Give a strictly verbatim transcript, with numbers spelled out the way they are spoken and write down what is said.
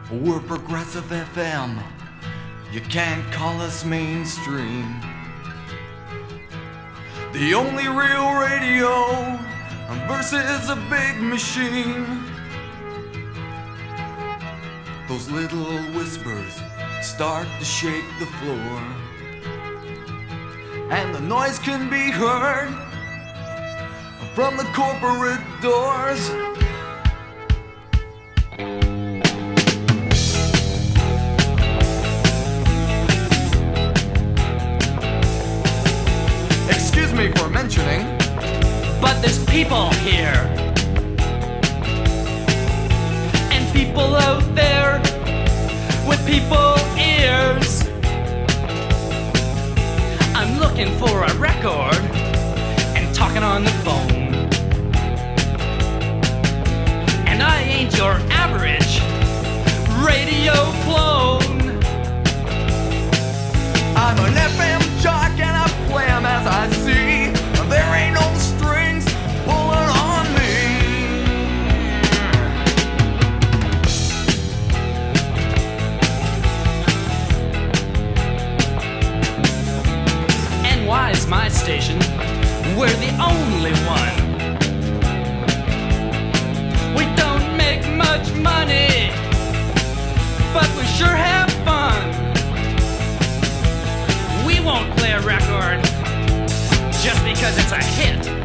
We're Progressive F M. You can't call us mainstream. The only real radio versus a big machine. Those little whispers start to shake the floor, and the noise can be heard from the corporate doors. Excuse me for mentioning, but there's people here, and people out there with people ears. I'm looking for a record and talking on the phone, and I ain't your average radio clone. I'm an F M jock and I play 'em as I see. There ain't no strings pulling on me. And why is my station? We're the only one. We don't make much money, but we sure have fun. We won't play a record just because it's a hit.